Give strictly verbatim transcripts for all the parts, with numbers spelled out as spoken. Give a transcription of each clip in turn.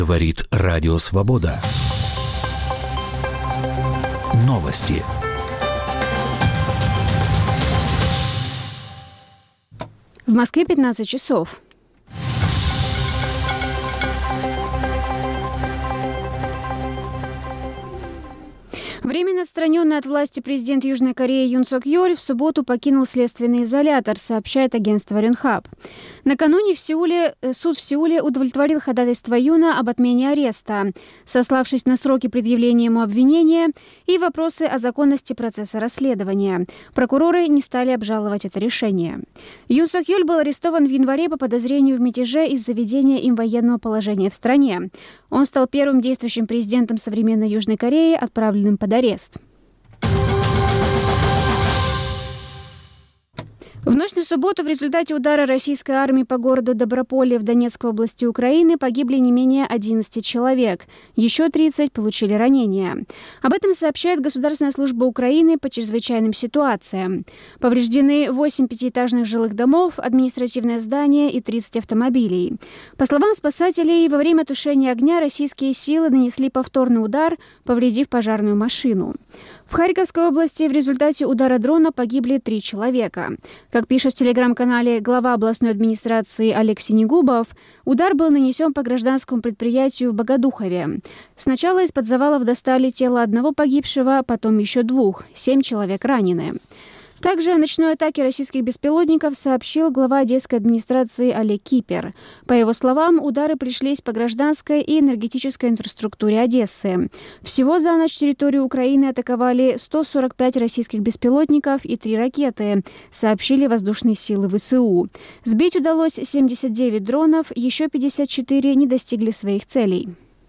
Говорит Радио Свобода. Новости. В Москве пятнадцать часов. Временно отстраненный от власти президент Южной Кореи Юн Сок Йоль в субботу покинул следственный изолятор, сообщает агентство Рёнхап. Накануне в Сеуле, суд в Сеуле удовлетворил ходатайство Юна об отмене ареста, сославшись на сроки предъявления ему обвинения и вопросы о законности процесса расследования. Прокуроры не стали обжаловать это решение. Юн Сок Йоль был арестован в январе по подозрению в мятеже из-за введения им военного положения в стране. Он стал первым действующим президентом современной Южной Кореи, отправленным под арест. В ночь на субботу в результате удара российской армии по городу Доброполье в Донецкой области Украины погибли не менее одиннадцать человек. Еще тридцать получили ранения. Об этом сообщает Государственная служба Украины по чрезвычайным ситуациям. Повреждены восемь пятиэтажных жилых домов, административное здание и тридцать автомобилей. По словам спасателей, во время тушения огня российские силы нанесли повторный удар, повредив пожарную машину. В Харьковской области в результате удара дрона погибли три человека. Как пишет в телеграм-канале глава областной администрации Олег Синегубов, удар был нанесен по гражданскому предприятию в Богодухове. Сначала из-под завалов достали тело одного погибшего, потом еще двух. Семь человек ранены. Также о ночной атаке российских беспилотников сообщил глава одесской администрации Олег Кипер. По его словам, удары пришлись по гражданской и энергетической инфраструктуре Одессы. Всего за ночь территорию Украины атаковали сто сорок пять российских беспилотников и три ракеты, сообщили воздушные силы ВСУ. Сбить удалось семьдесят девять дронов, еще пятьдесят четыре не достигли своих целей.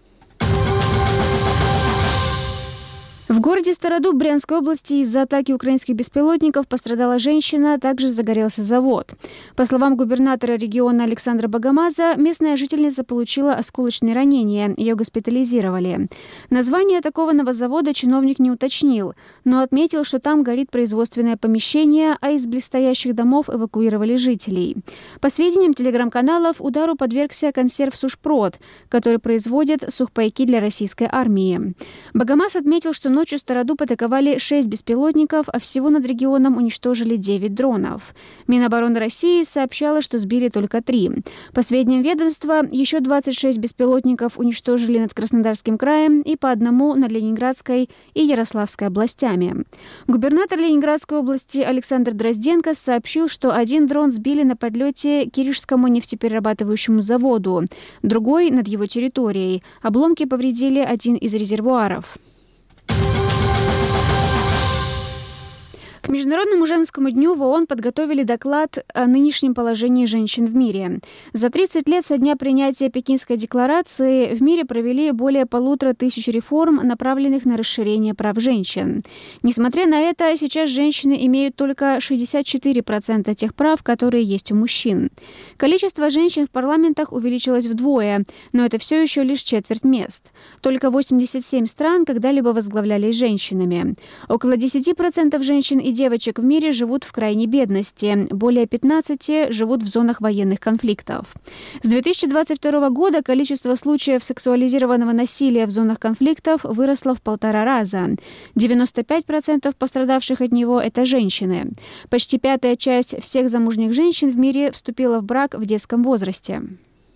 В городе Стародуб Брянской области из-за атаки украинских беспилотников пострадала женщина, а также загорелся завод. По словам губернатора региона Александра Богомаза, местная жительница получила осколочные ранения, ее госпитализировали. Название атакованного завода чиновник не уточнил, но отметил, что там горит производственное помещение, а из близстоящих домов эвакуировали жителей. По сведениям телеграм-каналов, удару подвергся консерв «Сушпрод», который производит сухпайки для российской армии. Богомаз отметил, что ночью Стародуб атаковали шесть беспилотников, а всего над регионом уничтожили девять дронов. Минобороны России сообщала, что сбили только три. По сведениям ведомства, еще двадцать шесть беспилотников уничтожили над Краснодарским краем и по одному над Ленинградской и Ярославской областями. Губернатор Ленинградской области Александр Дрозденко сообщил, что один дрон сбили на подлете к Киришскому нефтеперерабатывающему заводу, другой над его территорией. Обломки повредили один из резервуаров. К Международному женскому дню в ООН подготовили доклад о нынешнем положении женщин в мире. За тридцать лет со дня принятия Пекинской декларации в мире провели более полутора тысяч реформ, направленных на расширение прав женщин. Несмотря на это, сейчас женщины имеют только шестьдесят четыре процента тех прав, которые есть у мужчин. Количество женщин в парламентах увеличилось вдвое, но это все еще лишь четверть мест. Только восемьдесят семь стран когда-либо возглавлялись женщинами. Около десять процентов женщин и девочек в мире живут в крайней бедности, более пятнадцать живут в зонах военных конфликтов. С две тысячи двадцать второго года количество случаев сексуализированного насилия в зонах конфликтов выросло в полтора раза. девяносто пять процентов пострадавших от него – это женщины. Почти пятая часть всех замужних женщин в мире вступила в брак в детском возрасте.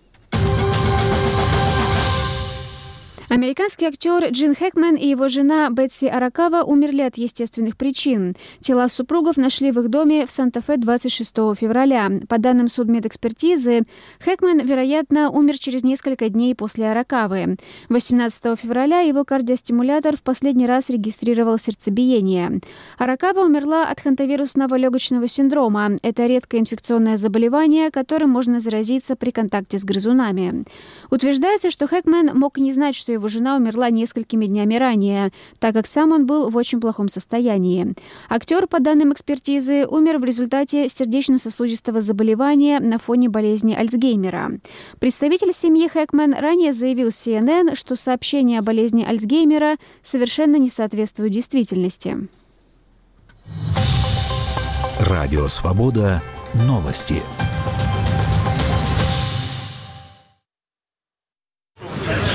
Американский актер Джин Хэкмен и его жена Бетси Аракава умерли от естественных причин. Тела супругов нашли в их доме в Санта-Фе двадцать шестого февраля. По данным судмедэкспертизы, Хэкмен, вероятно, умер через несколько дней после Аракавы. восемнадцатого февраля его кардиостимулятор в последний раз регистрировал сердцебиение. Аракава умерла от хантавирусного легочного синдрома. Это редкое инфекционное заболевание, которым можно заразиться при контакте с грызунами. Утверждается, что Хэкмен мог не знать, что его жена умерла несколькими днями ранее, так как сам он был в очень плохом состоянии. Актер, по данным экспертизы, умер в результате сердечно-сосудистого заболевания на фоне болезни Альцгеймера. Представитель семьи Хэкмен ранее заявил си эн эн, что сообщение о болезни Альцгеймера совершенно не соответствует действительности. Радио Свобода. Новости.